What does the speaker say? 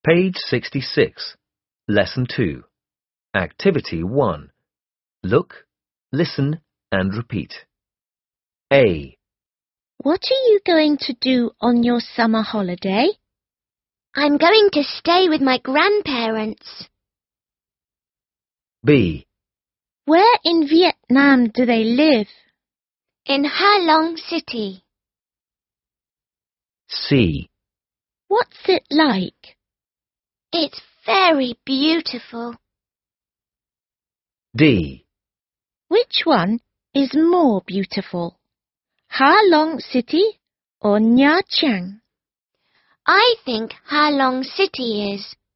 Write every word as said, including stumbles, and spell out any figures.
Page sixty-six. Lesson two. Activity one. Look, listen and repeat. A. What are you going to do on your summer holiday? I'm going to stay with my grandparents. B. Where in Vietnam do they live? In Ha Long City. C. What's it like? It's very beautiful. D. Which one is more beautiful? Ha Long City or Nha Trang? I think Ha Long City is.